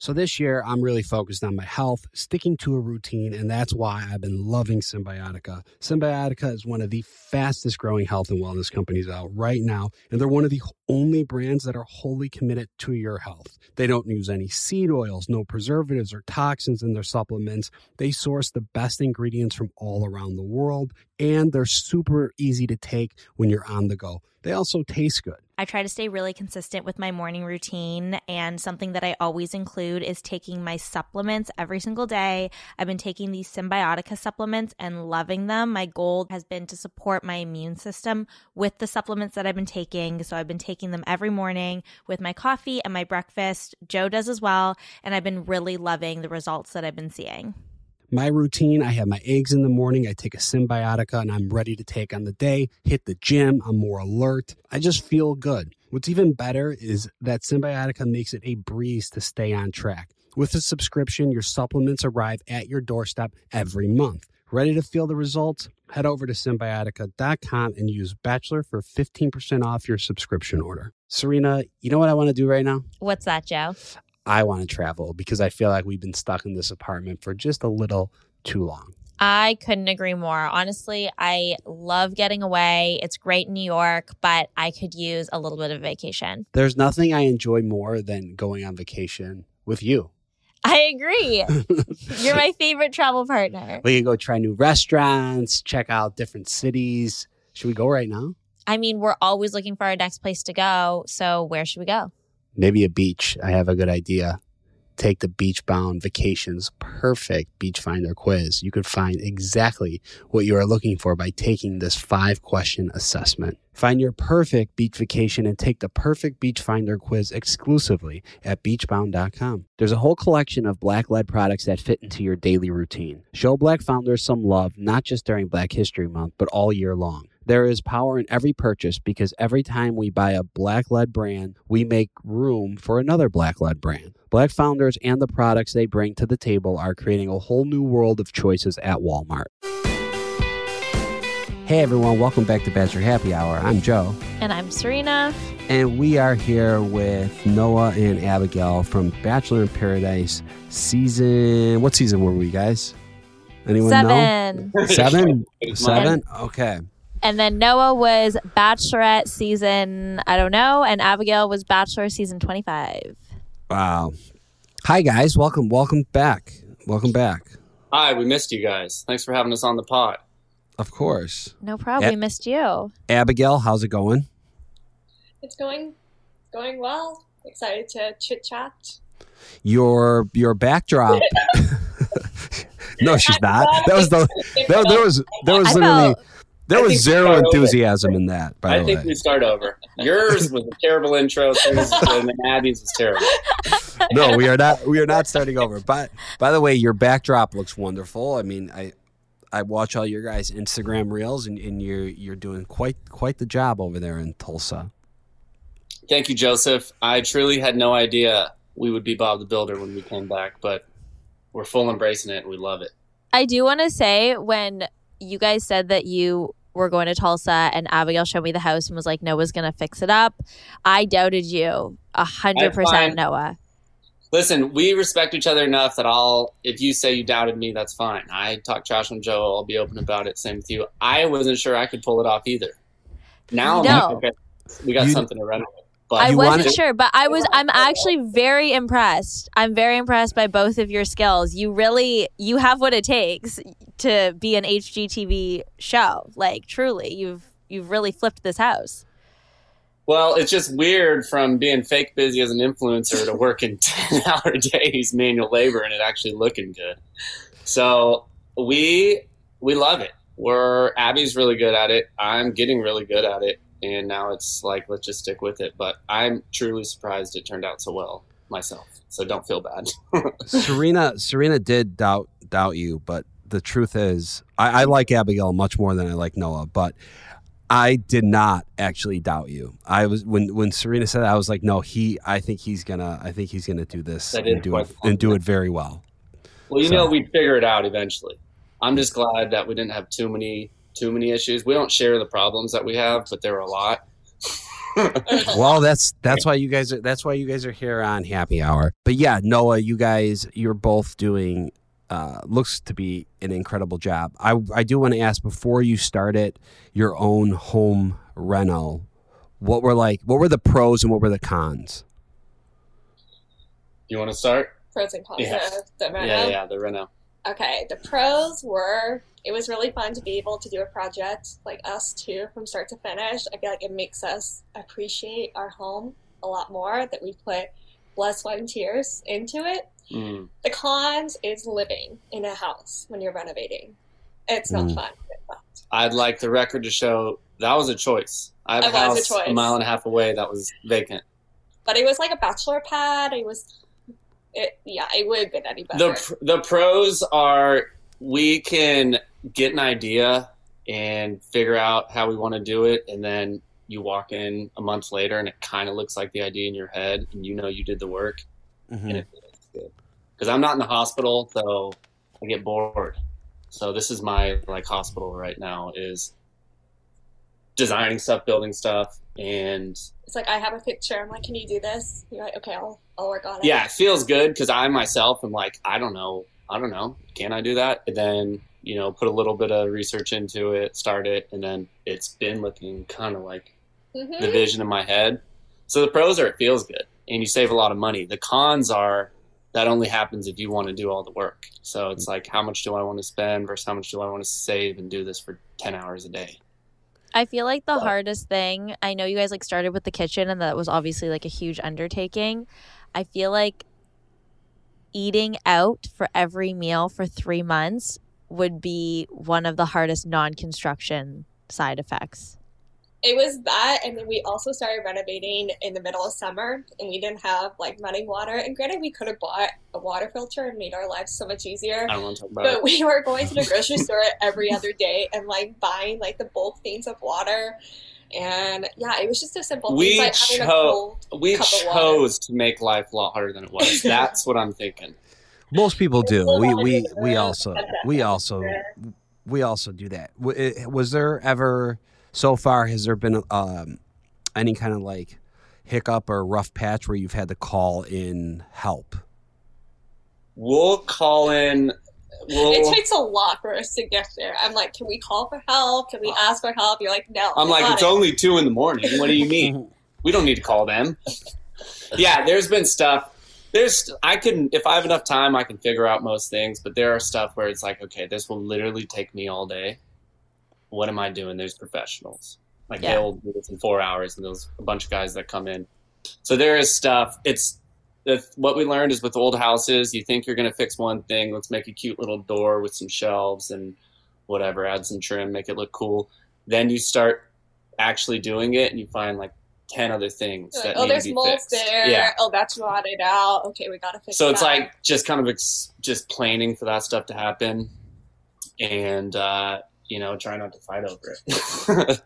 So this year, I'm really focused on my health, sticking to a routine, and that's why I've been loving Symbiotica. Symbiotica is one of the fastest growing health and wellness companies out right now, and they're one of the only brands that are wholly committed to your health. They don't use any seed oils, no preservatives or toxins in their supplements. They source the best ingredients from all around the world, and they're super easy to take when you're on the go. They also taste good. I try to stay really consistent with my morning routine, and something that I always include is taking my supplements every single day. I've been taking these Symbiotica supplements and loving them. My goal has been to support my immune system with the supplements that I've been taking. So I've been taking them every morning with my coffee and my breakfast. Joe does as well, and I've been really loving the results that I've been seeing. My routine, I have my eggs in the morning, I take a Symbiotica, and I'm ready to take on the day, hit the gym, I'm more alert. I just feel good. What's even better is that Symbiotica makes it a breeze to stay on track. With a subscription, your supplements arrive at your doorstep every month. Ready to feel the results? Head over to Symbiotica.com and use Bachelor for 15% off your subscription order. Serena, you know what I want to do right now? What's that, Joe? I want to travel because I feel like we've been stuck in this apartment for just a little too long. I couldn't agree more. Honestly, I love getting away. It's great in New York, but I could use a little bit of vacation. There's nothing I enjoy more than going on vacation with you. I agree. You're my favorite travel partner. We can go try new restaurants, check out different cities. Should we go right now? I mean, we're always looking for our next place to go. So where should we go? Maybe a beach. I have a good idea. Take the Beachbound Vacations Perfect Beach Finder quiz. You could find exactly what you are looking for by taking this 5-question assessment. Find your perfect beach vacation and take the Perfect Beach Finder quiz exclusively at beachbound.com. There's a whole collection of Black-led products that fit into your daily routine. Show Black founders some love, not just during Black History Month, but all year long. There is power in every purchase because every time we buy a Black-led brand, we make room for another Black-led brand. Black founders and the products they bring to the table are creating a whole new world of choices at Walmart. Hey everyone, welcome back to Bachelor Happy Hour. I'm Joe. And I'm Serena. And we are here with Noah and Abigail from Bachelor in Paradise season... What season were we, guys? Anyone 7. know? 7? 7? Okay. And then Noah was Bachelorette season, I don't know, and Abigail was Bachelor season 25. Wow. Hi, guys. Welcome back. Welcome back. Hi, we missed you guys. Thanks for having us on the pod. Of course. No problem. We missed you. Abigail, how's it going? It's going well. Excited to chit chat. Your backdrop. No, she's not. There was literally. There was zero enthusiasm in that, by the way. I think we start over. Yours was a terrible intro, and then Abby's was terrible. No, we are not starting over. But by the way, your backdrop looks wonderful. I mean, I watch all your guys' Instagram reels, and you're doing quite the job over there in Tulsa. Thank you, Joseph. I truly had no idea we would be Bob the Builder when we came back, but we're full embracing it, and we love it. I do want to say, when you guys said that you were going to Tulsa and Abigail showed me the house and was like, Noah's going to fix it up, I doubted you 100%, Noah. Listen, we respect each other enough that if you say you doubted me, that's fine. I talk trash on Joe. I'll be open about it. Same with you. I wasn't sure I could pull it off either. Now I'm like, okay, we got something to run with. But I wasn't sure, but I'm actually very impressed. I'm very impressed by both of your skills. You have what it takes to be an HGTV show. Like, truly, you've really flipped this house. Well, it's just weird from being fake busy as an influencer to working 10-hour days manual labor and it actually looking good. So we love it. Abby's really good at it. I'm getting really good at it. And now it's like, let's just stick with it. But I'm truly surprised it turned out so well myself. So don't feel bad. Serena did doubt you, but the truth is, I like Abigail much more than I like Noah. But I did not actually doubt you. I was when Serena said that, I was like, no, I think he's gonna do this and do it very well. Well, we'd figure it out eventually. I'm just glad that we didn't have too many issues. We don't share the problems that we have, but there are a lot. Well, that's why you guys are here on Happy Hour. But yeah, Noah, you're both doing looks to be an incredible job. I do want to ask, before you started your own home reno, what were the pros and what were the cons? You want to start? Pros and cons Yeah. of the reno. Yeah, the reno. Okay, the pros were it was really fun to be able to do a project like us too from start to finish. I feel like it makes us appreciate our home a lot more, that we put blood, sweat, and tears into it. Mm. The cons is living in a house when you're renovating. It's not fun. I'd like the record to show that was a choice. I have a house a mile and a half away that was vacant. But it was like a bachelor pad. It would have been any better. The pros are we can get an idea and figure out how we want to do it, and then you walk in a month later and it kind of looks like the idea in your head, and you know you did the work, and it feels good. Because I'm not in the hospital, so I get bored. So this is my hospital right now, is designing stuff, building stuff, and it's like I have a picture. I'm like, can you do this? You're like, okay, I'll work on it. Yeah, it feels good because I myself am like, I don't know, can I do that? And then put a little bit of research into it, start it, and then it's been looking kind of like the vision in my head. So the pros are it feels good and you save a lot of money. The cons are that only happens if you want to do all the work. So it's like, how much do I want to spend versus how much do I want to save and do this for 10 hours a day? I feel like the hardest thing, I know you guys started with the kitchen and that was obviously a huge undertaking. I feel like eating out for every meal for 3 months would be one of the hardest non-construction side effects. It was that, and then we also started renovating in the middle of summer, and we didn't have running water. And granted, we could have bought a water filter and made our lives so much easier. I don't want to talk about but it. We were going to the grocery store every other day and buying the bulk things of water. And yeah, it was just a simple thing. Having a cold we cup of water. chose to make life a lot harder than it was. That's what I'm thinking. Most people do. We also do that. Was there ever, so far, has there been any kind of hiccup or rough patch where you've had to call in help? We'll call in. It takes a lot for us to get there. I'm like, can we call for help? Can we ask for help? You're like, no. I'm like, it's only 2 a.m. What do you mean? We don't need to call them. Yeah, there's been stuff. If I have enough time, I can figure out most things. But there are stuff where it's like, okay, this will literally take me all day. What am I doing? There's professionals. They'll do this in 4 hours, and there's a bunch of guys that come in. So there is stuff. What we learned is with old houses, you think you're going to fix one thing. Let's make a cute little door with some shelves and whatever, add some trim, make it look cool. Then you start actually doing it, and you find 10 other things that need to be there's molds fixed. there. Yeah. Oh, that's rotted out. Okay, we got to fix So that. it's just kind of just planning for that stuff to happen, and try not to fight over it.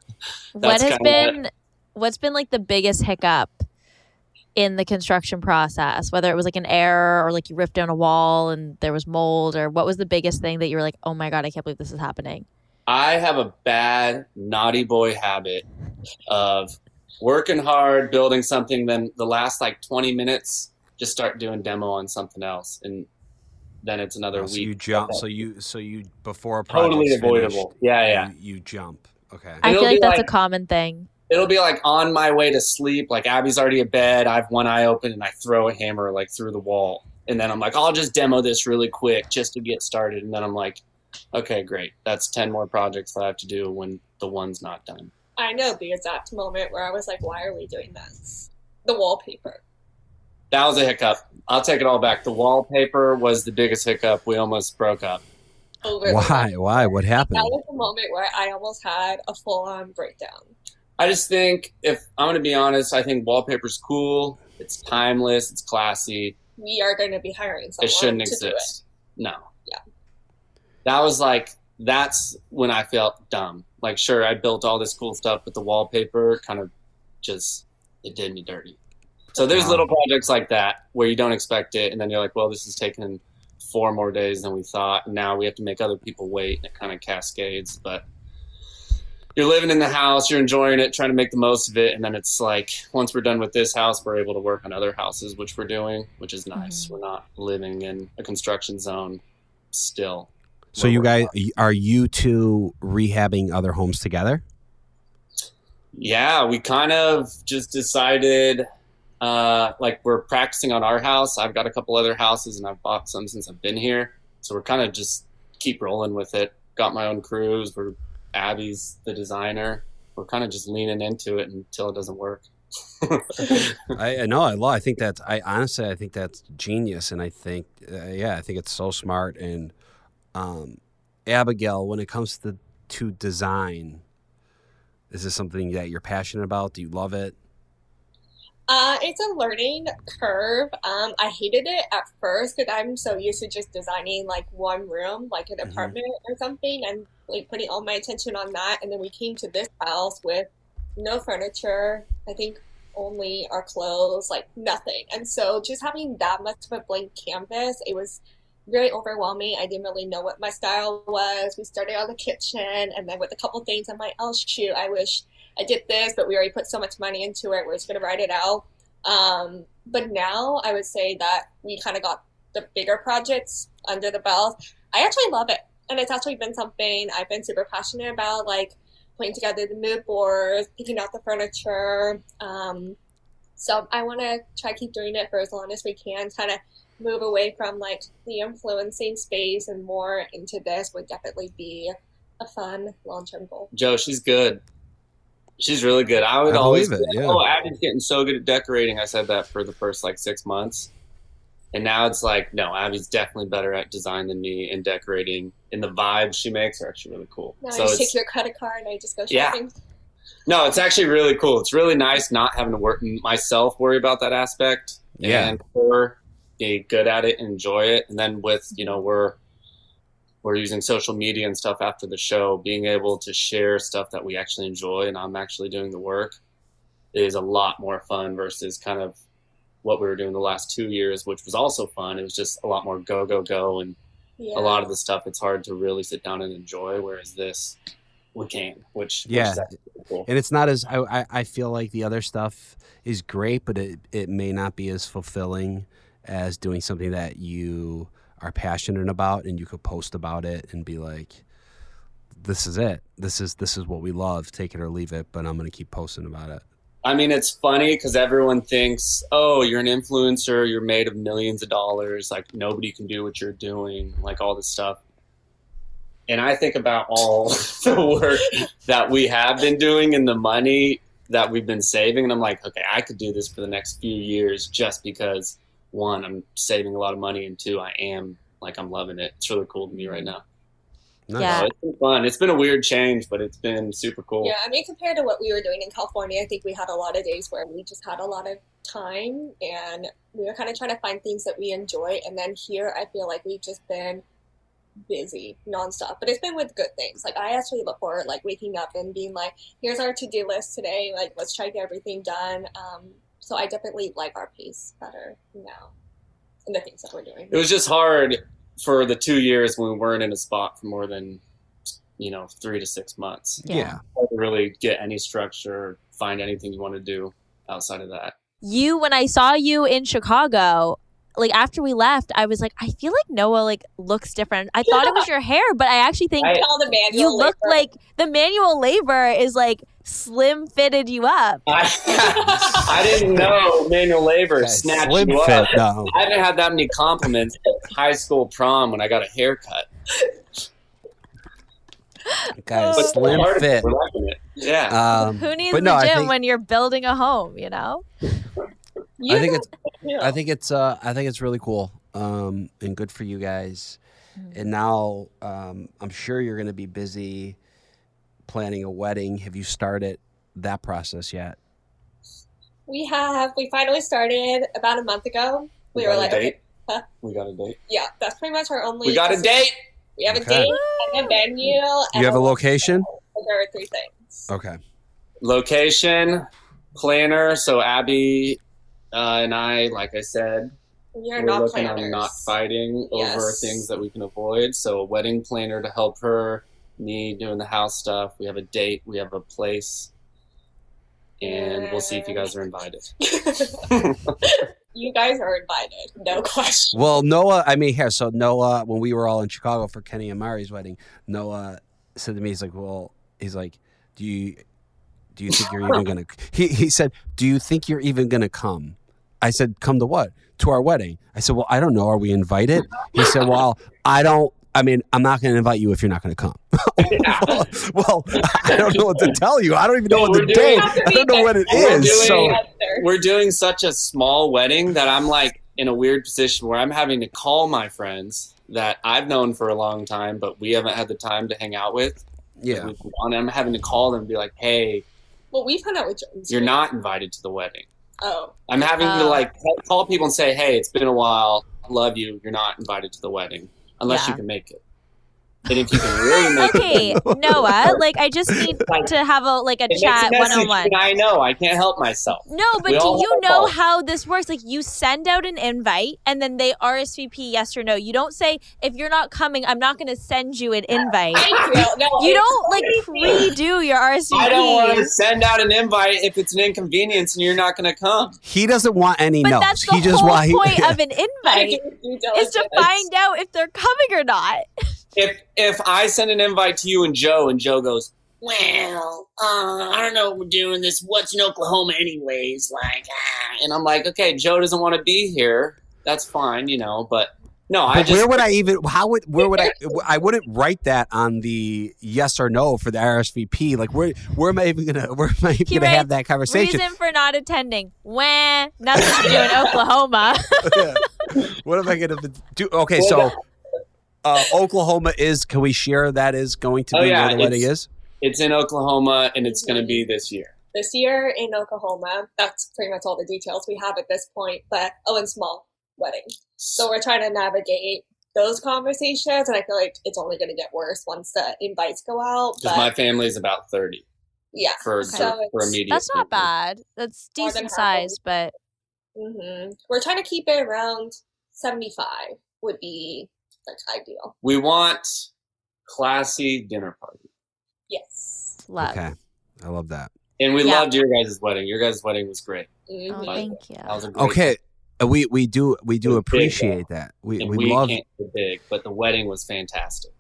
What's been the biggest hiccup in the construction process, whether it was an error or you ripped down a wall and there was mold, or what was the biggest thing that you were like, oh my God, I can't believe this is happening? I have a bad naughty boy habit of working hard, building something, then the last 20 minutes, just start doing demo on something else. And then it's another week. So you jump. So you before a project totally avoidable. Yeah. You jump. Okay. I feel like that's a common thing. It'll be on my way to sleep. Abby's already in bed. I have one eye open and I throw a hammer through the wall. And then I'm like, I'll just demo this really quick just to get started. And then I'm like, okay, great. That's 10 more projects that I have to do when the one's not done. I know the exact moment where I was like, why are we doing this? The wallpaper. That was a hiccup. I'll take it all back. The wallpaper was the biggest hiccup. We almost broke up. Why? What happened? That was the moment where I almost had a full-on breakdown. I just think, if I'm going to be honest, I think wallpaper's cool. It's timeless. It's classy. We are going to be hiring someone. It shouldn't to exist. Do it. No. Yeah. That was that's when I felt dumb. Sure, I built all this cool stuff, but the wallpaper kind of it did me dirty. So there's little projects like that where you don't expect it, and then you're like, well, this is taking 4 more days than we thought, and now we have to make other people wait, and it kind of cascades. But you're living in the house, you're enjoying it, trying to make the most of it, and then it's like once we're done with this house, we're able to work on other houses, which we're doing, which is nice. Mm-hmm. We're not living in a construction zone still. So you guys, are you two rehabbing other homes together? Yeah, we kind of just decided, like we're practicing on our house. I've got a couple other houses, and I've bought some since I've been here. So we're kind of just keep rolling with it. Got my own crews. Abby's the designer. We're kind of just leaning into it until it doesn't work. I know. I think that's. I honestly, I think that's genius, and I think, I think it's so smart. And Abigail, when it comes to design, is this something that you're passionate about? Do you love it? It's a learning curve. I hated it at first because I'm so used to just designing like one room, like an apartment or something, and like putting all my attention on that. And then we came to this house with no furniture. I think only our clothes, like nothing. And so just having that much of a blank canvas, it was very overwhelming. I didn't really know what my style was. We started out in the kitchen, and then with a couple things, I'm like, oh shoot, I wish I did this, but we already put so much money into it. We're just going to write it out. But now I would say that we kind of got the bigger projects under the belt. I actually love it. And it's actually been something I've been super passionate about, like putting together the mood boards, picking out the furniture. So I want to try to keep doing it for as long as we can, kind of move away from like the influencing space and more into this would definitely be a fun long-term goal. Joe, she's good. She's really good. I would always believe it, yeah. Oh, Abby's getting so good at decorating. I said that for the first like 6 months. And now it's like, no, Abby's definitely better at design than me and decorating. And the vibes she makes are actually really cool. Now So I just it's, take your credit card and I just go Yeah. shopping. no, it's actually really cool. It's really nice not having to worry about that aspect. Yeah. And her be good at it and enjoy it. And then with, we're using social media and stuff after the show, being able to share stuff that we actually enjoy and I'm actually doing the work is a lot more fun versus kind of what we were doing the last 2 years, which was also fun. It was just a lot more go. And Yeah. a lot of the stuff it's hard to really sit down and enjoy, whereas this we can, which is actually pretty cool. And it's not as I feel like the other stuff is great, but it may not be as fulfilling as doing something that you are passionate about and you could post about it and be like, this is it. This is what we love. Take it or leave it, but I'm going to keep posting about it. I mean, it's funny because everyone thinks, oh, you're an influencer, you're made of millions of dollars, like nobody can do what you're doing, like all this stuff. And I think about all the work that we have been doing and the money that we've been saving. And I'm like, okay, I could do this for the next few years just because, one, I'm saving a lot of money, and two, I'm loving it. It's really cool to me right now. Nice. Yeah. So it's been fun. It's been a weird change, but it's been super cool. Yeah, I mean, compared to what we were doing in California, I think we had a lot of days where we just had a lot of time and we were kind of trying to find things that we enjoy. And then here, I feel like we've just been busy nonstop, but it's been with good things. Like I actually look forward, like waking up and being like, here's our to-do list today. Like, let's try to get everything done. So I definitely like our pace better now and the things that we're doing. It was just hard for the 2 years when we weren't in a spot for more than 3 to 6 months. Yeah. Hard to really get any structure, find anything you want to do outside of that. When I saw you in Chicago, like after we left, I was like, I feel like Noah like looks different. I thought it was your hair, but I actually think All the manual you look labor. like the manual labor is like slim fitted you up. I didn't know manual labor snatched Slim you fit. up. No. I haven't had that many compliments at high school prom when I got a haircut. Guys, But slim part of it, fit. we're liking it. Yeah. Who needs but the no, I gym think- when you're building a home, you know? I think it's Yeah. I think it's really cool, and good for you guys. And now I'm sure you're going to be busy planning a wedding. Have you started that process yet? We finally started about a month ago. We were got a like, date? okay, We got a date. yeah, that's pretty much our only. We got a date. We have a Okay. date and a venue. You have a location? There are 3 things. Okay. Location, planner. So Abby and I, like I said, We're we're not looking planners. on not fighting over Yes. things that we can avoid. So a wedding planner to help her me doing the house stuff. We have a date. We have a place. And we'll see if you guys are invited. You guys are invited, no question. Well, Noah, so Noah, when we were all in Chicago for Kenny and Mari's wedding, Noah said to me, he's like, do you think you're even going to, he said, do you think you're even going to come? I said, come to what? To our wedding. I said, well, I don't know. Are we invited? He said, well, I'm not going to invite you if you're not going to come. well, I don't know what to tell you. I don't even know what the date. I don't know what it is. We're doing such a small wedding that I'm like in a weird position where I'm having to call my friends that I've known for a long time, but we haven't had the time to hang out with. Yeah. I'm having to call them and be like, hey. Well, we've hung out with Jones. You're not invited to the wedding. Oh. I'm having to call people and say, hey, it's been a while. Love you. You're not invited to the wedding unless you can make it. And if you can really make it. Okay, Noah, I just need to have a chat one-on-one. I know. I can't help myself. No, but do you know how this works? You send out an invite and then they RSVP yes or no. You don't say, if you're not coming, I'm not going to send you an invite. You don't redo your RSVP. I don't want to send out an invite if it's an inconvenience and you're not going to come. He doesn't want any no's. That's the whole point of an invite is to find out if they're coming or not. If I send an invite to you and Joe goes, well, I don't know what we're doing this. What's in Oklahoma anyways? And I'm like, okay, Joe doesn't want to be here. That's fine, but no, I wouldn't write that on the yes or no for the RSVP. Where am I even gonna have that conversation? Reason for not attending. Nothing to do in Oklahoma. What am I gonna do? Okay, so. Oklahoma can we share that is going to be where the wedding is? It's in Oklahoma and it's going to be this year. This year in Oklahoma. That's pretty much all the details we have at this point, but and small wedding. So we're trying to navigate those conversations and I feel like it's only going to get worse once the invites go out. Because my family is about 30. Yeah. For immediate. That's not bad. That's decent size, but. Mm-hmm. We're trying to keep it around 75 would be ideal. We want classy dinner party. Yes. Love. Okay. I love that. And we loved your guys' wedding. Your guys' wedding was great. Oh, thank you. That was a great wedding. We do appreciate that. We love can't be big, but the wedding was fantastic.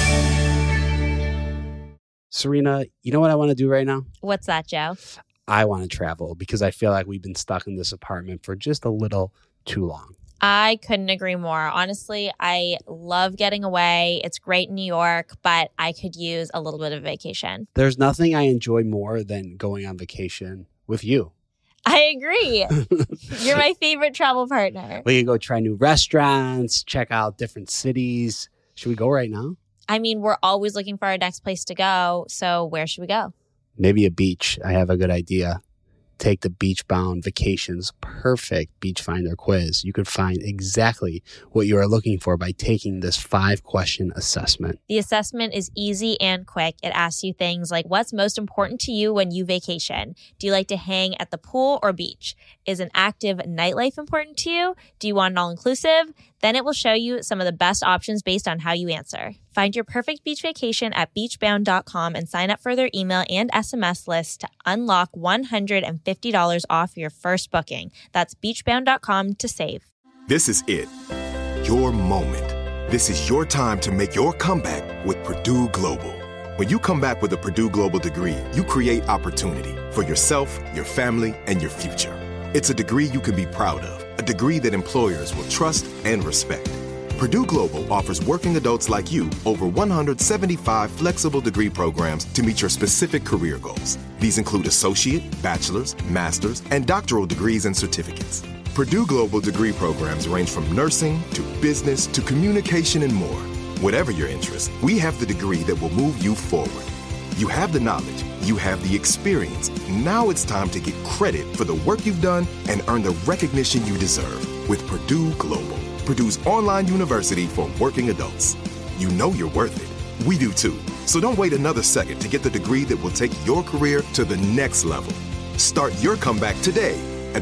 Serena, you know what I want to do right now? What's that, Joe? I want to travel because I feel like we've been stuck in this apartment for just a little too long. I couldn't agree more. Honestly, I love getting away. It's great in New York, but I could use a little bit of vacation. There's nothing I enjoy more than going on vacation with you. I agree. You're my favorite travel partner. We can go try new restaurants, check out different cities. Should we go right now? We're always looking for our next place to go. So where should we go? Maybe a beach. I have a good idea. Take the Beachbound Vacations Perfect Beach Finder quiz. You could find exactly what you are looking for by taking this 5-question assessment. The assessment is easy and quick. It asks you things like, what's most important to you when you vacation? Do you like to hang at the pool or beach? Is an active nightlife important to you? Do you want an all-inclusive? Then it will show you some of the best options based on how you answer. Find your perfect beach vacation at beachbound.com and sign up for their email and SMS list to unlock $150 off your first booking. That's beachbound.com to save. This is it. Your moment. This is your time to make your comeback with Purdue Global. When you come back with a Purdue Global degree, you create opportunity for yourself, your family, and your future. It's a degree you can be proud of, a degree that employers will trust and respect. Purdue Global offers working adults like you over 175 flexible degree programs to meet your specific career goals. These include associate, bachelor's, master's, and doctoral degrees and certificates. Purdue Global degree programs range from nursing to business to communication and more. Whatever your interest, we have the degree that will move you forward. You have the knowledge, you have the experience. Now it's time to get credit for the work you've done and earn the recognition you deserve with Purdue Global, Purdue's online university for working adults. You know you're worth it. We do too. So don't wait another second to get the degree that will take your career to the next level. Start your comeback today at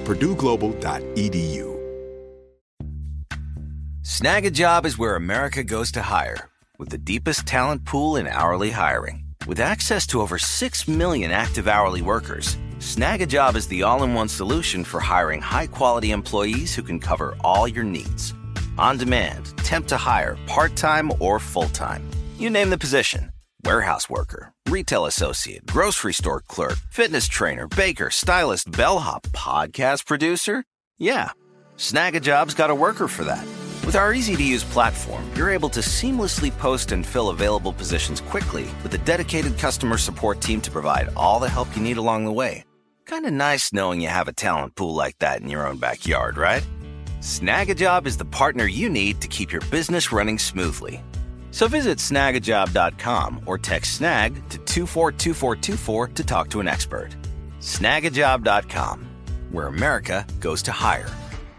purdueglobal.edu. Snag a job is where America goes to hire, with the deepest talent pool in hourly hiring. With access to over 6 million active hourly workers, Snag-a-Job is the all-in-one solution for hiring high-quality employees who can cover all your needs. On demand, temp to hire, part-time or full-time. You name the position. Warehouse worker, retail associate, grocery store clerk, fitness trainer, baker, stylist, bellhop, podcast producer. Yeah, Snag-a-Job's got a worker for that. With our easy-to-use platform, you're able to seamlessly post and fill available positions quickly with a dedicated customer support team to provide all the help you need along the way. Kind of nice knowing you have a talent pool like that in your own backyard, right? Snag-a-Job is the partner you need to keep your business running smoothly. So visit snagajob.com or text snag to 242424 to talk to an expert. Snagajob.com, where America goes to hire.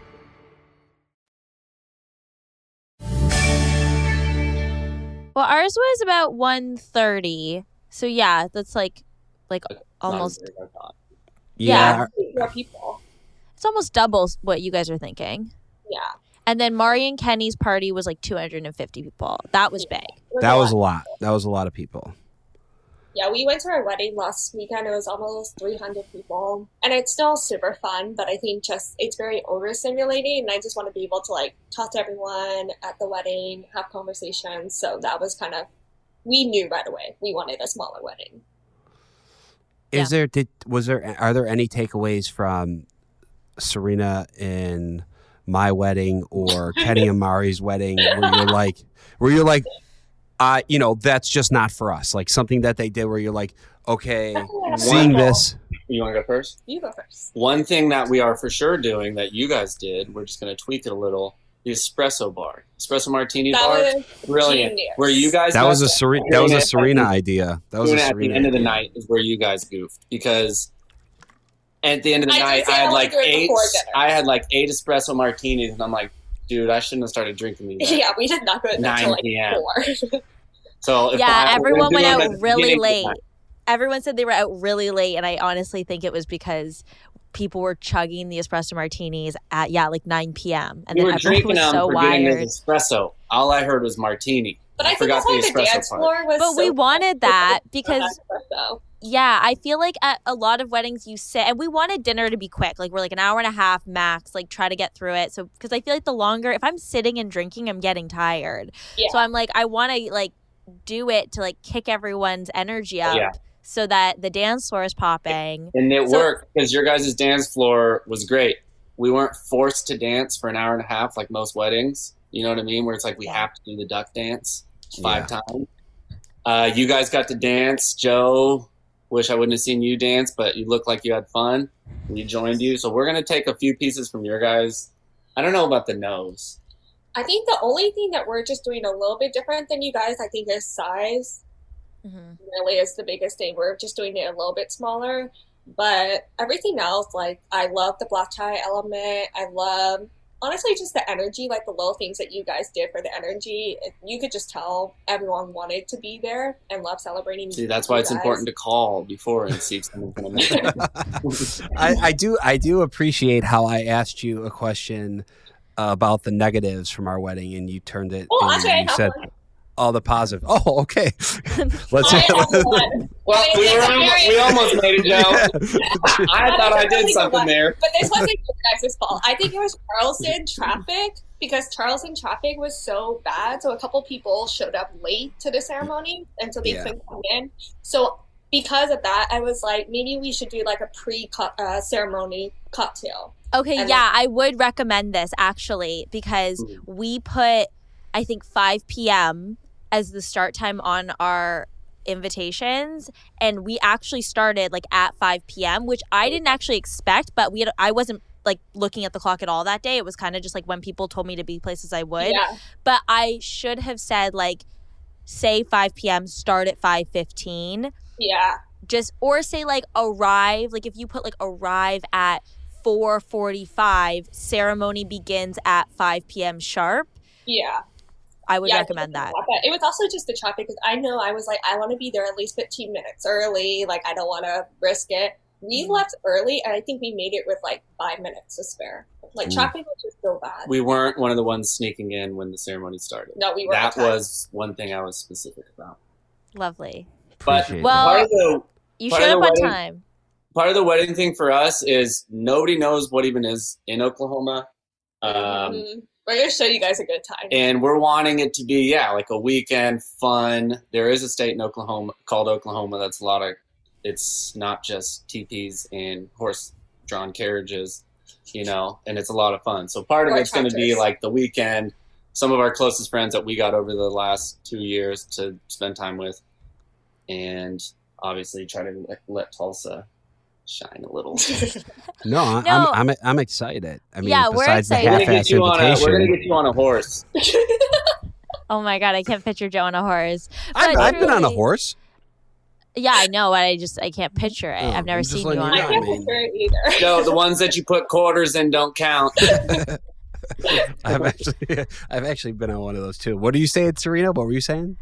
Well, ours was about 1:30. So yeah, that's like almost More people. It's almost double what you guys are thinking. Yeah. And then Mari and Kenny's party was like 250 people. That was big. That was a lot. That was a lot of people. Yeah, we went to our wedding last weekend. It was almost 300 people. And it's still super fun, but I think just it's very overstimulating. And I just want to be able to like talk to everyone at the wedding, have conversations. So that was kind of, we knew right away we wanted a smaller wedding. Are there any takeaways from Serena and my wedding or Kenny and Mari's wedding where you're like, that's just not for us. Like something that they did where you're like, okay, seeing this. You want to go first? You go first. One thing that we are for sure doing that you guys did, we're just going to tweak it a little, the espresso bar. Espresso martini bar. Was brilliant. genius. Where you guys That was a Serena idea. That was a Serena at the end of the idea. night is where you guys goofed because at the end of the night I had like eight espresso martinis and I'm like, dude, I shouldn't have started drinking these. Yeah, we did not go until 9 like p.m. 4. So everyone went out really beginning late. of the Everyone said they were out really late, and I honestly think it was because people were chugging the espresso martinis at like 9 p.m. and we then were everyone drinking was them so for getting wired. the espresso. All I heard was martini. But I think that's why the dance floor was But we wanted that because espresso. yeah, I feel like at a lot of weddings you sit, and we wanted dinner to be quick. Like we're like an hour and a half max, like try to get through it. So because I feel like the longer, if I'm sitting and drinking, I'm getting tired. Yeah. So I'm like, I want to like do it to like kick everyone's energy up so that the dance floor is popping. And it worked because your guys' dance floor was great. We weren't forced to dance for an hour and a half like most weddings. You know what I mean? Where it's like we have to do the duck dance 5 times. You guys got to dance. Joe, wish I wouldn't have seen you dance, but you looked like you had fun. We joined you. So we're going to take a few pieces from your guys. I don't know about the nose. I think the only thing that we're just doing a little bit different than you guys, I think, is size. Really is the biggest thing. We're just doing it a little bit smaller. But everything else, like, I love the black tie element. I love, honestly, just the energy, like the little things that you guys did for the energy. You could just tell everyone wanted to be there and love celebrating. See, that's why it's important to call before and see if someone's going to make it. I do appreciate how I asked you a question about the negatives from our wedding, and you turned it. Oh, and actually, you said all the positive. Oh, okay. Let's. Well, we almost made it, Joe. I thought I did something there. But this wasn't your guys' fault. I think it was Charleston traffic because Charleston traffic was so bad. So a couple people showed up late to the ceremony, and so they couldn't come in. So because of that, I was like, maybe we should do like a pre-ceremony cocktail. Okay, I would recommend this actually because we put, I think, 5 p.m. as the start time on our invitations, and we actually started like at 5 p.m., which I didn't actually expect, but I wasn't like looking at the clock at all that day. It was kind of just like when people told me to be places I would. Yeah. But I should have said like, say 5 p.m., start at 5:15. Yeah. Or say like arrive, like if you put like arrive at 4:45, ceremony begins at 5 p.m. sharp. Yeah. I would recommend that. It was also just the traffic because I know I was like, I want to be there at least 15 minutes early. Like, I don't want to risk it. We left early, and I think we made it with like 5 minutes to spare. Like traffic was just so bad. We weren't one of the ones sneaking in when the ceremony started. No, we were. That was one thing I was specific about. Lovely. But Appreciate Well, part you part showed of up the on wedding- time. part of the wedding thing for us is nobody knows what even is in Oklahoma. We're gonna show you guys a good time. And we're wanting it to be, like a weekend fun. There is a state in Oklahoma called Oklahoma that's it's not just teepees and horse-drawn carriages, and it's a lot of fun. So part of Or it's going to be tractors. like the weekend. Some of our closest friends that we got over the last 2 years to spend time with, and obviously try to let Tulsa shine a little. No, No. I'm excited. I mean, Yeah, we're besides the excited. We're gonna half-ass invitation, we're gonna get you on a horse. Oh my God, I can't picture Joe on a horse. I've But been on a truly- horse. Yeah, I know. I can't picture it. Oh, I've never I'm just seen letting you you on I know. it. can't picture it either. No, the ones that you put quarters in don't count. I've actually been on one of those too. What are you saying, Serena? What were you saying?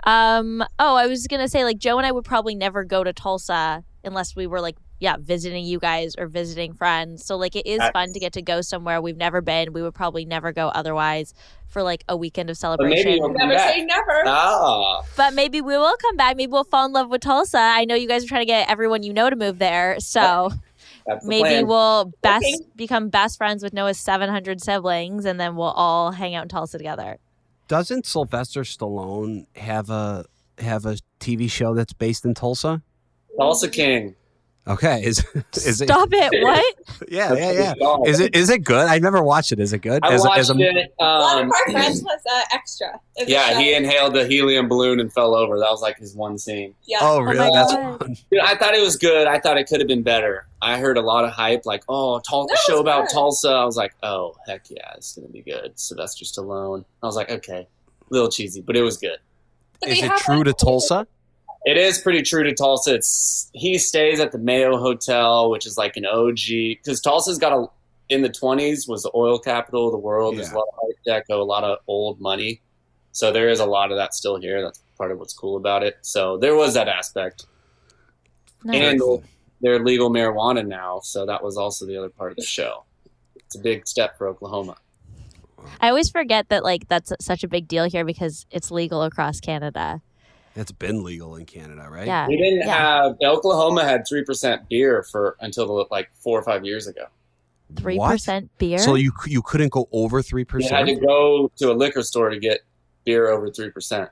I was gonna say, like, Joe and I would probably never go to Tulsa unless we were like, visiting you guys or visiting friends. So like, it is fun to get to go somewhere we've never been. We would probably never go otherwise for like a weekend of celebration. maybe you'll- Never say never. Ah, But maybe we will come back. Maybe we'll fall in love with Tulsa. I know you guys are trying to get everyone you know to move there. So that's the maybe plan. we'll Okay. become best friends with Noah's 700 siblings, and then we'll all hang out in Tulsa together. Doesn't Sylvester Stallone have a TV show that's based in Tulsa? Tulsa King. Okay, is it? Stop it! What? Yeah. Is it good? I never watched it. Is it good? I watched it. One of our friends was extra. in the Yeah, show. he inhaled the helium balloon and fell over. That was like his one scene. Yeah. Oh, really? my That's God. fun. Dude, I thought it was good. I thought it could have been better. I heard a lot of hype, like, No, show it's about good. Tulsa. I was like, oh, heck yeah, it's going to be good. Sylvester Stallone. I was like, okay, a little cheesy, but it was good. But Is they it have, true like, to Tulsa? It is pretty true to Tulsa. He stays at the Mayo Hotel, which is like an OG, because Tulsa's got in the 20s was the oil capital of the world. There's a Yeah. lot of Art Deco, a lot of old money. So there is a lot of that still here. That's part of what's cool about it. So there was that aspect. Nice. And cool. they're legal marijuana now, so that was also the other part of the show. It's a big step for Oklahoma. I always forget that like that's such a big deal here because it's legal across Canada. It's been legal in Canada, right? Yeah. We didn't Yeah. have Oklahoma had 3% beer until like 4 or 5 years ago. 3% beer. So you couldn't go over You 3%. had to go to a liquor store to get beer over 3%.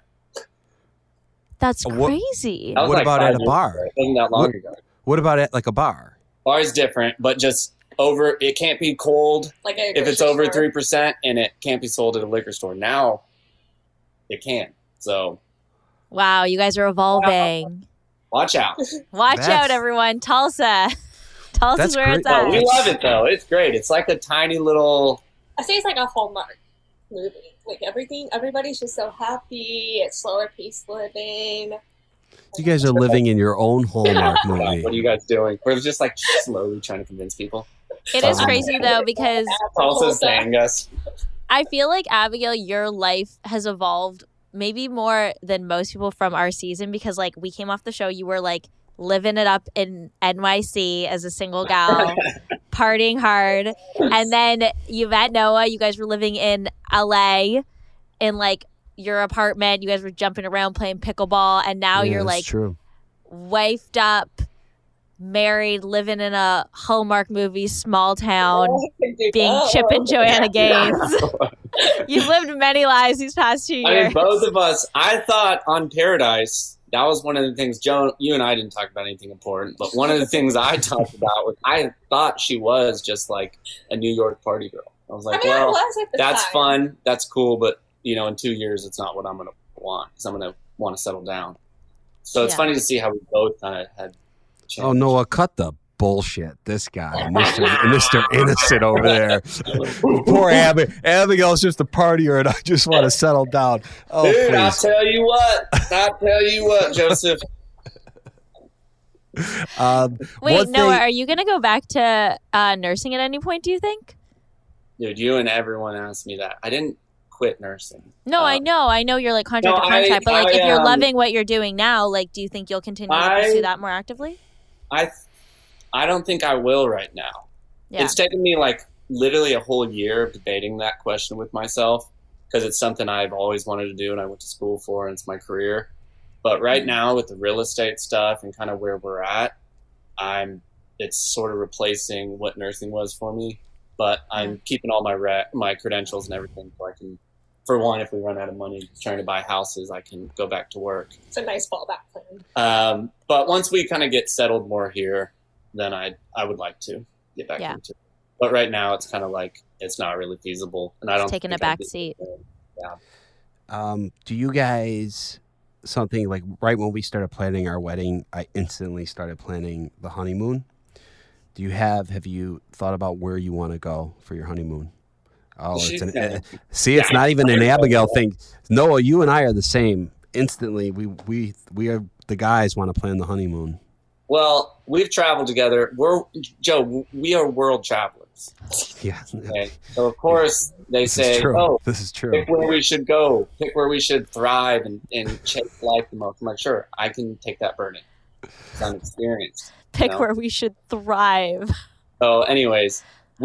That's What- crazy. That was What like about 5 at a years bar? ago. It wasn't that long ago. What about at like a bar? Bar is different, but just over. It can't be cold like a if it's grocery over store. 3%, and it can't be sold at a liquor store. Now, it can. So Wow, you guys are evolving. watch out. Watch That's- out, everyone. Tulsa. Tulsa's That's where it's great. at. Oh, we love it though. It's great. It's like a tiny little. I say it's like a Hallmark movie. Like everybody's just so happy. It's slower paced living. You guys are living in your own Hallmark What are movie. you guys doing? We're just like slowly trying to convince people. It is crazy though because Tulsa's saying us. I feel like Abigail, your life has evolved maybe more than most people from our season because like we came off the show, you were like living it up in NYC as a single gal, partying hard, and then you met Noah. You guys were living in LA in like your apartment. You guys were jumping around playing pickleball, and now Yeah, you're that's like true. wifed up, married, living in a Hallmark movie, small town, being Chip and Joanna Gaines. You've lived many lives these past 2 I mean, years. both of us. I thought on Paradise, that was one of the things. Joan, you and I didn't talk about anything important, but one of the things I talked about was I thought she was just like a New York party girl. I was like, I well, was at the that's time. fun, that's cool, but in 2 years, it's not what I'm going to want because I'm going to want to settle down. So it's Yeah. funny to see how we both kind of had changed. Oh, Noah, cut the bullshit. This guy, Mr. Innocent over there. Poor Abigail's just a partier, and I just want to settle down. Oh, Dude, I'll please. tell you what, Joseph. Wait, one Noah, thing- are you going to go back to nursing at any point, do you think? Dude, you and everyone asked me that. I didn't quit nursing. No, I know you're like contract no, to contract, but like I, if you're um, loving what you're doing now, like do you think you'll continue to pursue that more actively? I don't think I will right now. Yeah. It's taken me like literally a whole year of debating that question with myself because it's something I've always wanted to do and I went to school for and it's my career. But right now with the real estate stuff and kind of where we're at, it's sort of replacing what nursing was for me. But I'm keeping all my credentials and everything so I can, for one, if we run out of money trying to buy houses, I can go back to work. It's a nice fallback plan. But once we kind of get settled more here, then I would like to get back into it. But right now it's kind of like it's not really feasible. And I don't taking a back seat. Yeah. Do you guys, something like right when we started planning our wedding, I instantly started planning the honeymoon. Have you thought about where you want to go for your honeymoon? Oh, it's not even an Abigail thing. Noah, you and I are the same. Instantly, we are the guys want to plan the honeymoon. Well, we've traveled together. We are world travelers. Yeah. Okay? So of course they say, this is true. Pick where we should go. Pick where we should thrive and chase life the most. I'm like, sure, I can take that burden. I'm experienced. Pick where we should thrive. So anyways,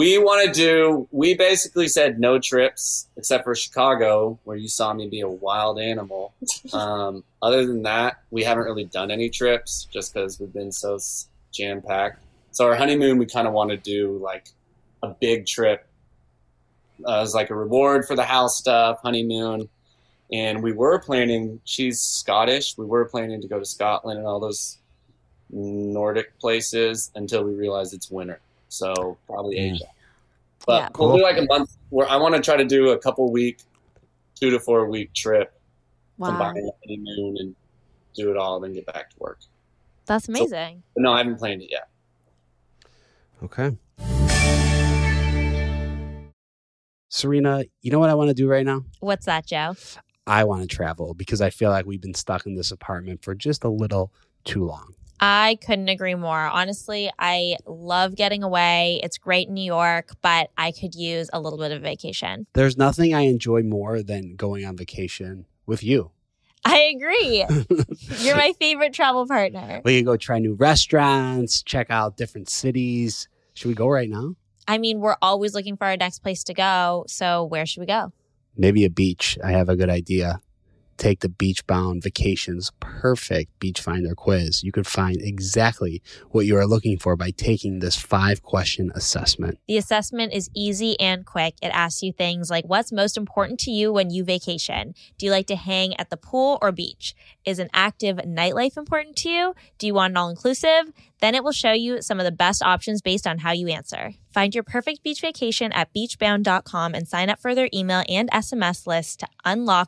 we basically said no trips except for Chicago, where you saw me be a wild animal. Other than that, we haven't really done any trips just because we've been so jam-packed. So our honeymoon, we kind of want to do like a big trip as like a reward for the house stuff, honeymoon. And we were planning, she's Scottish, we were planning to go to Scotland and all those Nordic places until we realized it's winter. So probably Asia. But we'll do like a month where I want to try to do a couple week, 2 to 4 week trip, combine the honeymoon and do it all, then get back to work. That's amazing. So, no, I haven't planned it yet. Okay. Serena, you know what I want to do right now? What's that, Joe? I want to travel because I feel like we've been stuck in this apartment for just a little too long. I couldn't agree more. Honestly, I love getting away. It's great in New York, but I could use a little bit of vacation. There's nothing I enjoy more than going on vacation with you. I agree. You're my favorite travel partner. We can go try new restaurants, check out different cities. Should we go right now? I mean, we're always looking for our next place to go. So where should we go? Maybe a beach. I have a good idea. Take the Beachbound Vacations Perfect Beach Finder quiz. You could find exactly what you are looking for by taking this 5-question assessment. The assessment is easy and quick. It asks you things like, what's most important to you when you vacation? Do you like to hang at the pool or beach? Is an active nightlife important to you? Do you want an all-inclusive? Then it will show you some of the best options based on how you answer. Find your perfect beach vacation at beachbound.com and sign up for their email and SMS list to unlock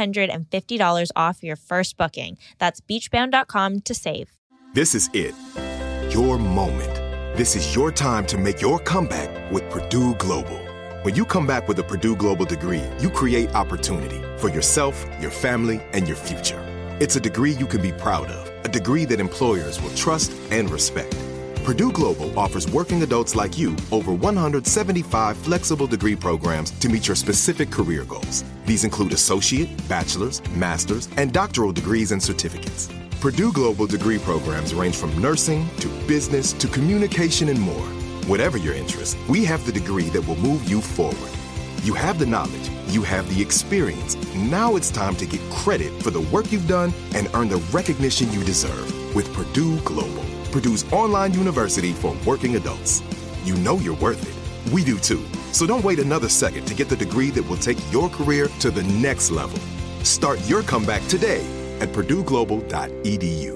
$150 off your first booking. That's beachbound.com to save. This is it. Your moment. This is your time to make your comeback with Purdue Global. When you come back with a Purdue Global degree, you create opportunity for yourself, your family, and your future. It's a degree you can be proud of, a degree that employers will trust and respect. Purdue Global offers working adults like you over 175 flexible degree programs to meet your specific career goals. These include associate, bachelor's, master's, and doctoral degrees and certificates. Purdue Global degree programs range from nursing to business to communication and more. Whatever your interest, we have the degree that will move you forward. You have the knowledge, you have the experience. Now it's time to get credit for the work you've done and earn the recognition you deserve with Purdue Global, Purdue's online university for working adults. You know you're worth it. We do too. So don't wait another second to get the degree that will take your career to the next level. Start your comeback today at purdueglobal.edu.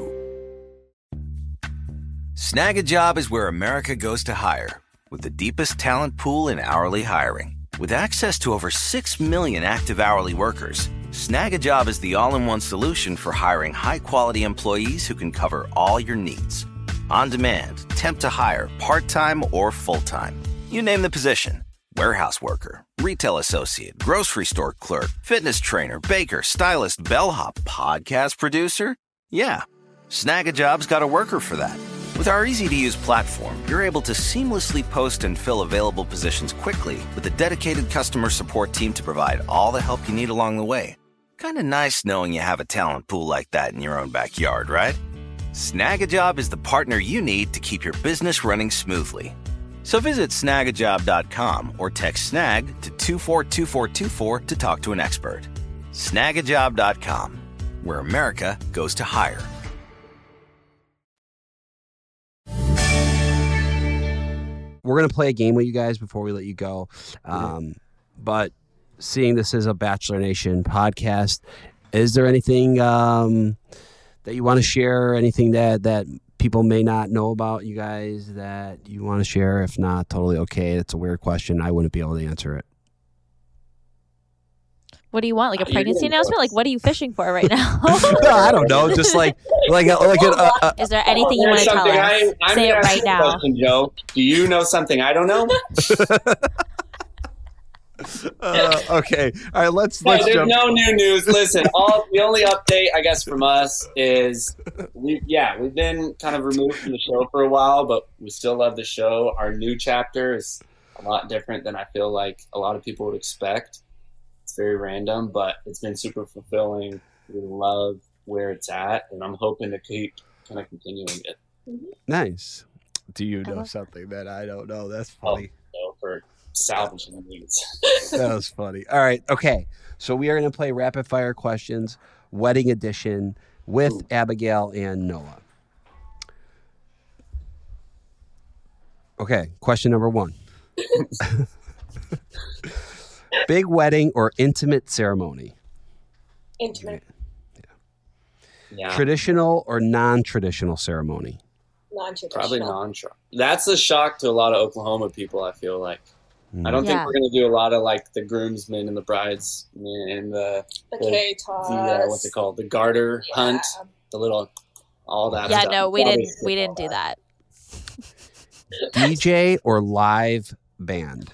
Snag a Job is where America goes to hire, with the deepest talent pool in hourly hiring. With access to over 6 million active hourly workers, Snag a Job is the all-in-one solution for hiring high-quality employees who can cover all your needs. On demand, temp to hire, part-time or full-time. You name the position. Warehouse worker, retail associate, grocery store clerk, fitness trainer, baker, stylist, bellhop, podcast producer. Yeah, Snag a Job's got a worker for that. With our easy-to-use platform, you're able to seamlessly post and fill available positions quickly with a dedicated customer support team to provide all the help you need along the way. Kind of nice knowing you have a talent pool like that in your own backyard, right? Snagajob is the partner you need to keep your business running smoothly. So visit snagajob.com or text snag to 242424 to talk to an expert. Snagajob.com, where America goes to hire. We're going to play a game with you guys before we let you go. But seeing this as a Bachelor Nation podcast, is there anything that you want to share? Anything that people may not know about you guys that you want to share? If not, totally okay. It's a weird question. I wouldn't be able to answer it. What do you want? Like a pregnancy announcement? Like, what are you fishing for right now? No, I don't know. Just Is there anything you want to tell us? Say it right now. Question, Joe. Do you know something I don't know? Okay. All right. Let's there's jump. No new news. Listen, the only update I guess from us is we've been kind of removed from the show for a while, but we still love the show. Our new chapter is a lot different than I feel like a lot of people would expect. It's very random, but it's been super fulfilling. We love where it's at, and I'm hoping to keep kind of continuing it. Nice. Do you know something that I don't know? That's funny. For salvaging these. That was funny. All right. Okay. So we are going to play rapid fire questions, wedding edition, with Abigail and Noah. Okay. Question number 1. Big wedding or intimate ceremony? Intimate. Yeah. Traditional or non-traditional ceremony? Non-traditional. Probably non-traditional. That's a shock to a lot of Oklahoma people, I feel like. I don't think we're going to do a lot of like the groomsmen and the brides and the K-toss. what's it called? The garter hunt, the little, all that Yeah, stuff. no, we didn't do that. DJ or live band?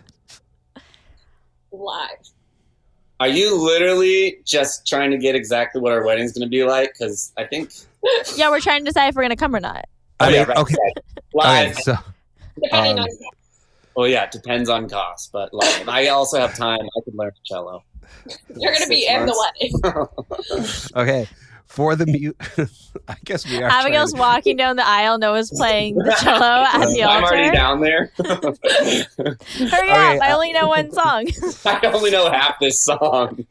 Live. Are you literally just trying to get exactly what our wedding's going to be like? Because I think... Yeah, we're trying to decide if we're going to come or not. Right. Okay. Live. Okay, so, Depending on well, yeah, it depends on cost, but live. I also have time. I could learn cello. you're going to be in the wedding. okay. For the I guess we are. Abigail's walking down the aisle. Noah's playing the cello at the altar. I'm already down there. Hurry up. I only know one song. I only know half this song.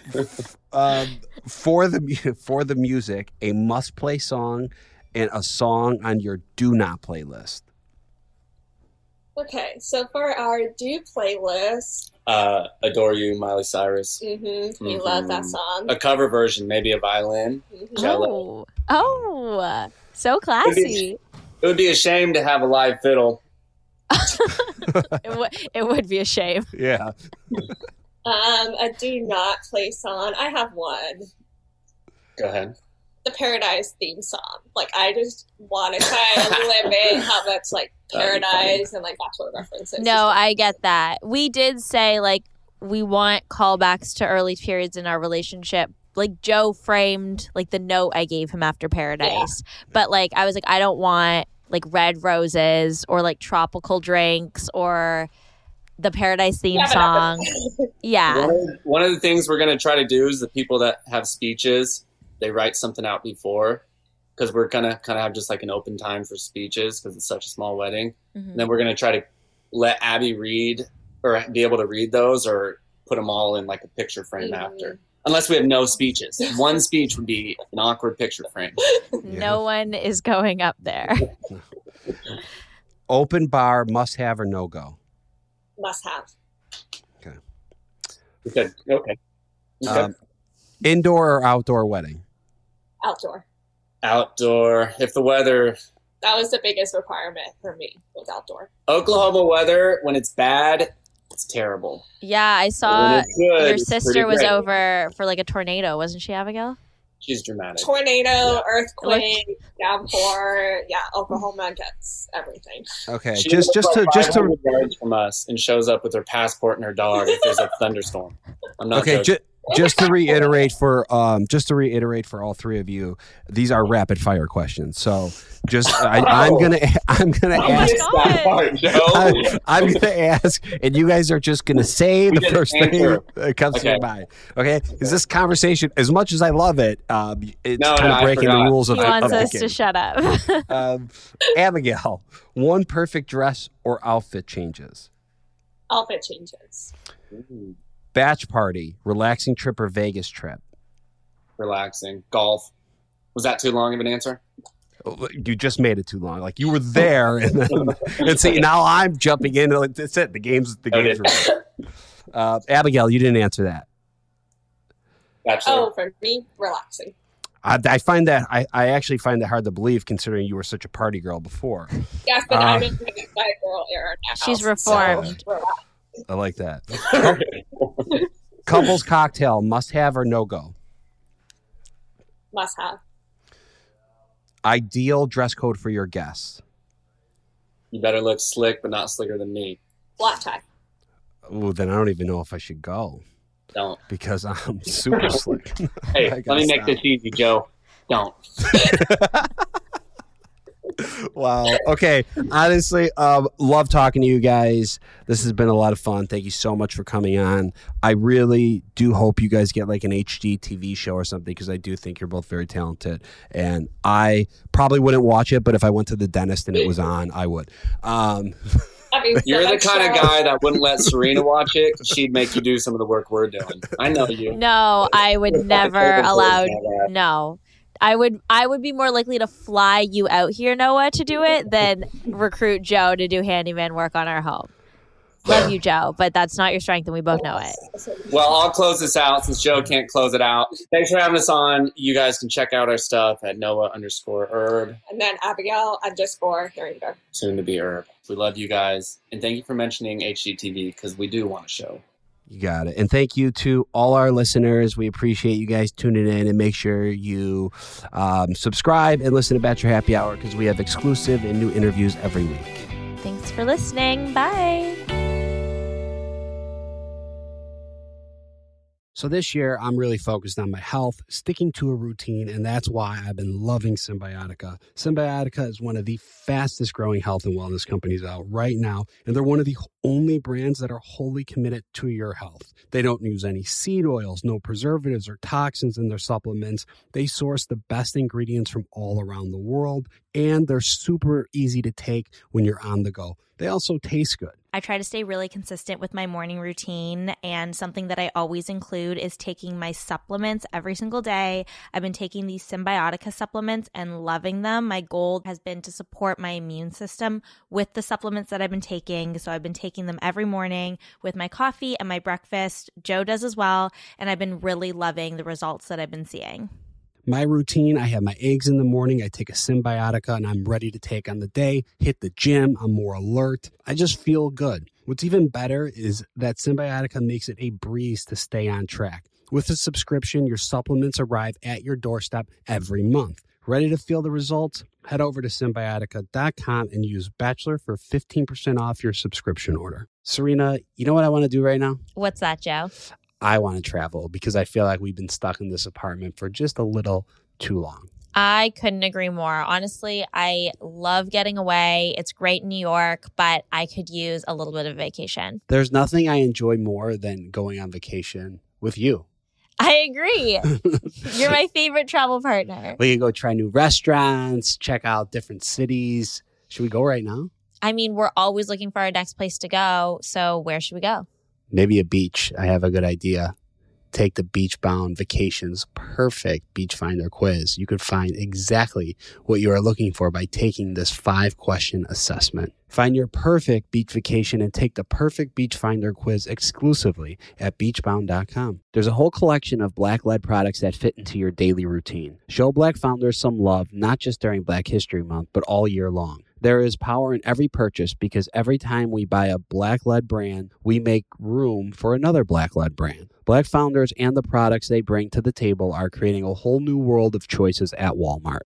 For the music, a must-play song and a song on your do-not play list. Okay, so for our do playlist, Adore You, Miley Cyrus. We love that song. A cover version, maybe a violin. Cello. Oh, so classy. It would be a shame to have a live fiddle. It would be a shame. Yeah. A do not play song. I have one. Go ahead. The Paradise theme song. Like, I just want to try and limit how much, like, Paradise and, like, Bachelor references. No, I get that. We did say, like, we want callbacks to early periods in our relationship. Like, Joe framed, like, the note I gave him after Paradise. Yeah. But, like, I was like, I don't want, like, red roses or, like, tropical drinks or the Paradise theme song. Yeah. One of the things we're going to try to do is the people that have speeches, they write something out before, because we're going to kind of have just like an open time for speeches because it's such a small wedding. And then we're going to try to let Abby read or be able to read those or put them all in like a picture frame after. Unless we have no speeches. One speech would be an awkward picture frame. No one is going up there. Open bar, must have or no go? Must have. Okay. Good. Okay. Indoor or outdoor wedding? Outdoor. Outdoor. If the weather... That was the biggest requirement for me, was outdoor. Oklahoma weather, when it's bad, it's terrible. Yeah, I saw good, your sister was over for like a tornado, wasn't she, Abigail? She's dramatic. Tornado, earthquake, downpour. Yeah, Oklahoma gets everything. Okay, she just to yards from us and shows up with her passport and her dog if there's a thunderstorm. I'm not joking. just to reiterate for all three of you, these are rapid fire questions. So just I'm gonna ask. I'm gonna ask, and you guys are just gonna say the first thing that comes to your mind. Okay? Because this conversation, as much as I love it, it's kind of breaking the rules of the game. He wants us to shut up. Abigail, one perfect dress or outfit changes. Outfit changes. Batch party, relaxing trip or Vegas trip? Relaxing. Golf. Was that too long of an answer? You just made it too long. Like you were there, and then and see now I'm jumping in. That's it. The game's over. Abigail, you didn't answer that. Bachelor. Oh, for me, relaxing. I find that I actually find that hard to believe, considering you were such a party girl before. Yes, but I'm in the girl era now. She's reformed. So, I like that. Couples cocktail, must have or no go? must have. Ideal dress code for your guests? You better look slick, but not slicker than me. Black tie. Oh, then I don't even know if I should go. Don't. Because I'm super slick. Hey, let me make this easy, Joe. Don't. Wow. Okay. Honestly, love talking to you guys. This has been a lot of fun. Thank you so much for coming on. I really do hope you guys get like an HD TV show or something, because I do think you're both very talented. And I probably wouldn't watch it, but if I went to the dentist and it was on, I would. You're the kind of guy that wouldn't let Serena watch it because she'd make you do some of the work we're doing. I know you. No, I would never allow. No. I would be more likely to fly you out here, Noah, to do it than recruit Joe to do handyman work on our home. Love you, Joe, but that's not your strength, and we both know it. Well, I'll close this out since Joe can't close it out. Thanks for having us on. You guys can check out our stuff at Noah_Herb. And then Abigail_Heringer. Soon to be Herb. We love you guys. And thank you for mentioning HGTV, because we do want a show. You got it. And thank you to all our listeners. We appreciate you guys tuning in, and make sure you subscribe and listen to Bachelor Happy Hour, because we have exclusive and new interviews every week. Thanks for listening. Bye. So this year, I'm really focused on my health, sticking to a routine, and that's why I've been loving Symbiotica. Symbiotica is one of the fastest growing health and wellness companies out right now, and they're one of the only brands that are wholly committed to your health. They don't use any seed oils, no preservatives or toxins in their supplements. They source the best ingredients from all around the world, and they're super easy to take when you're on the go. They also taste good. I try to stay really consistent with my morning routine, and something that I always include is taking my supplements every single day. I've been taking these Symbiotica supplements and loving them. My goal has been to support my immune system with the supplements that I've been taking. So I've been taking them every morning with my coffee and my breakfast. Joe does as well, and I've been really loving the results that I've been seeing. My routine, I have my eggs in the morning, I take a Symbiotica, and I'm ready to take on the day, hit the gym, I'm more alert. I just feel good. What's even better is that Symbiotica makes it a breeze to stay on track. With a subscription, your supplements arrive at your doorstep every month. Ready to feel the results? Head over to Symbiotica.com and use Bachelor for 15% off your subscription order. Serena, you know what I want to do right now? What's that, Joe? I want to travel, because I feel like we've been stuck in this apartment for just a little too long. I couldn't agree more. Honestly, I love getting away. It's great in New York, but I could use a little bit of vacation. There's nothing I enjoy more than going on vacation with you. I agree. You're my favorite travel partner. We can go try new restaurants, check out different cities. Should we go right now? I mean, we're always looking for our next place to go. So where should we go? Maybe a beach. I have a good idea. Take the Beachbound Vacations Perfect Beach Finder quiz. You could find exactly what you are looking for by taking this 5-question assessment. Find your perfect beach vacation and take the perfect beach finder quiz exclusively at beachbound.com. There's a whole collection of Black-led products that fit into your daily routine. Show Black founders some love, not just during Black History Month, but all year long. There is power in every purchase, because every time we buy a Black-led brand, we make room for another Black-led brand. Black founders and the products they bring to the table are creating a whole new world of choices at Walmart.